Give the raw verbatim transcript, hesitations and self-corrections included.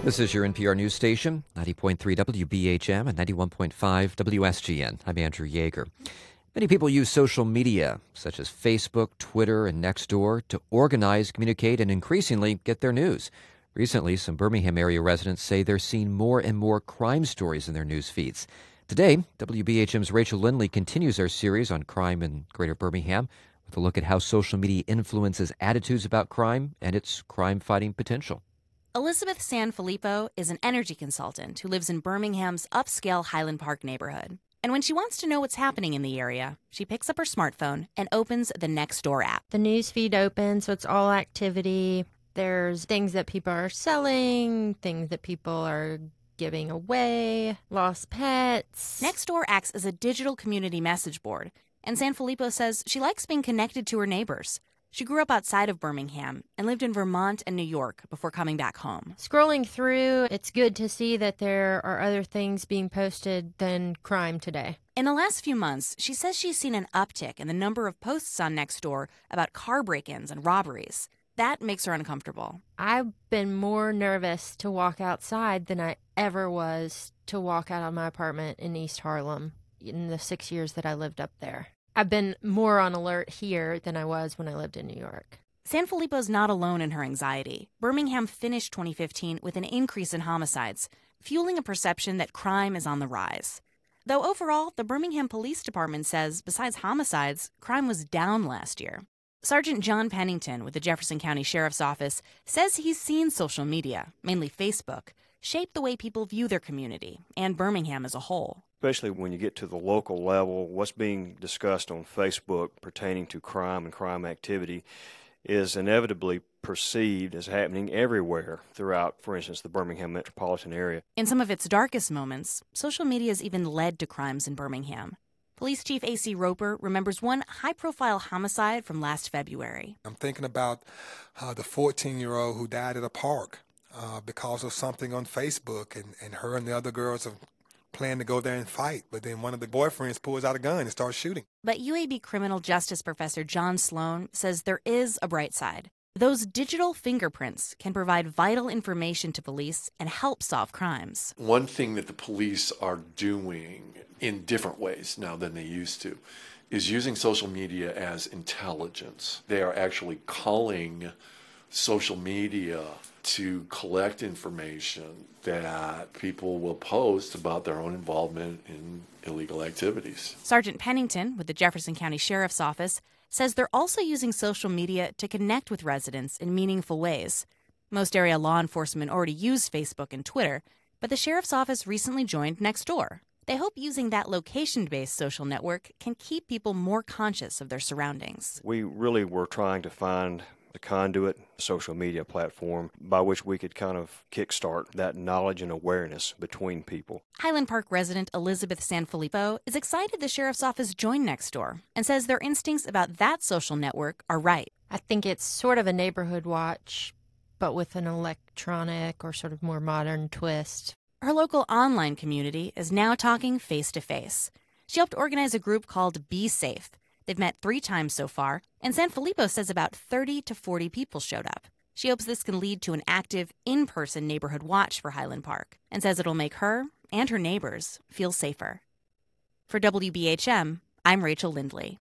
This is your N P R news station, ninety point three W B H M and ninety-one point five W S G N. I'm Andrew Yeager. Many people use social media, such as Facebook, Twitter, and Nextdoor, to organize, communicate, and increasingly get their news. Recently, some Birmingham area residents say they're seeing more and more crime stories in their news feeds. Today, W B H M's Rachel Lindley continues our series on crime in Greater Birmingham with a look at how social media influences attitudes about crime and its crime-fighting potential. Elizabeth Sanfilippo is an energy consultant who lives in Birmingham's upscale Highland Park neighborhood. And when she wants to know what's happening in the area, she picks up her smartphone and opens the Nextdoor app. The news feed opens, so it's all activity. There's things that people are selling, things that people are giving away, lost pets. Nextdoor acts as a digital community message board, and Sanfilippo says she likes being connected to her neighbors. She grew up outside of Birmingham and lived in Vermont and New York before coming back home. Scrolling through, it's good to see that there are other things being posted than crime today. In the last few months, she says she's seen an uptick in the number of posts on Nextdoor about car break-ins and robberies. That makes her uncomfortable. I've been more nervous to walk outside than I ever was to walk out of my apartment in East Harlem in the six years that I lived up there. I've been more on alert here than I was when I lived in New York. Sanfilippo's not alone in her anxiety. Birmingham finished twenty fifteen with an increase in homicides, fueling a perception that crime is on the rise. Though overall, the Birmingham Police Department says, besides homicides, crime was down last year. Sergeant John Pennington with the Jefferson County Sheriff's Office says he's seen social media, mainly Facebook, shape the way people view their community and Birmingham as a whole. Especially when you get to the local level, what's being discussed on Facebook pertaining to crime and crime activity is inevitably perceived as happening everywhere throughout, for instance, the Birmingham metropolitan area. In some of its darkest moments, social media has even led to crimes in Birmingham. Police Chief A C Roper remembers one high-profile homicide from last February. I'm thinking about uh, the fourteen-year-old who died at a park uh, because of something on Facebook, and, and her and the other girls have planned to go there and fight, but then one of the boyfriends pulls out a gun and starts shooting. But U A B criminal justice professor John Sloan says there is a bright side. Those digital fingerprints can provide vital information to police and help solve crimes. One thing that the police are doing in different ways now than they used to is using social media as intelligence. They are actually calling social media to collect information that people will post about their own involvement in illegal activities. Sergeant Pennington with the Jefferson County Sheriff's Office says they're also using social media to connect with residents in meaningful ways. Most area law enforcement already use Facebook and Twitter, but the Sheriff's Office recently joined Nextdoor. They hope using that location-based social network can keep people more conscious of their surroundings. We really were trying to find a conduit, social media platform by which we could kind of kickstart that knowledge and awareness between people. Highland Park resident Elizabeth Sanfilippo is excited the Sheriff's Office joined Nextdoor and says their instincts about that social network are right. I think it's sort of a neighborhood watch, but with an electronic or sort of more modern twist. Her local online community is now talking face-to-face. She helped organize a group called Be Safe. They've met three times so far, and Sanfilippo says about thirty to forty people showed up. She hopes this can lead to an active, in-person neighborhood watch for Highland Park, and says it'll make her and her neighbors feel safer. For W B H M, I'm Rachel Lindley.